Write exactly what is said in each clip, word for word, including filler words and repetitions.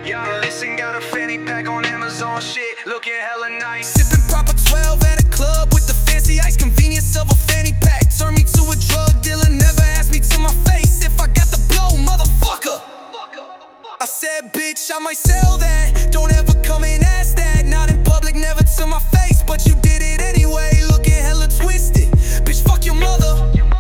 Yeah, listen, got a fanny pack on Amazon, shit, looking hella nice. Sipping proper twelve at a club with the fancy ice. Convenience of a fanny pack turn me to a drug dealer. Never ask me to my face if I got the blow, motherfucker. I said, bitch, I might sell that. Don't ever come and ask that. Not in public, never to my face, but you did it anyway. Looking hella twisted. Bitch, fuck your mother.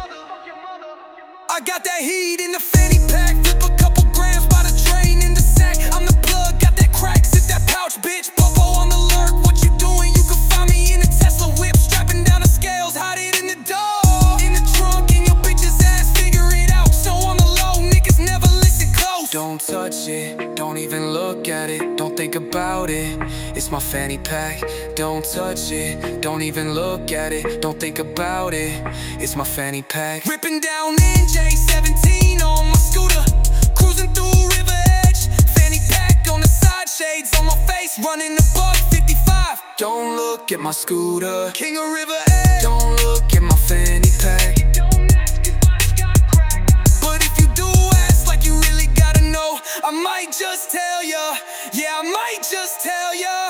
I got that heat in the fanny pack. Flip a couple grams by the drain in the sack. I'm the plug, got that crack. Sit that pouch, bitch. Popo on the lurk. What you doing? You can find me in a Tesla whip, strapping down the scales, hide it in the door. In the trunk, in your bitch's ass, figure it out. So on the low, niggas never listen close. Don't touch it, don't even look at it. Don't think about it, it's my fanny pack. Don't touch it, don't even look at it. Don't think about it, it's my fanny pack. Ripping down N J seventeen on my scooter, cruising through River Edge. Fanny pack on the side, shades on my face, running the buck fifty-five. Don't look at my scooter, King of River Edge. Don't look at my fanny pack. But if you do ask like you really gotta know, I might just tell ya. Yeah, I might just tell ya.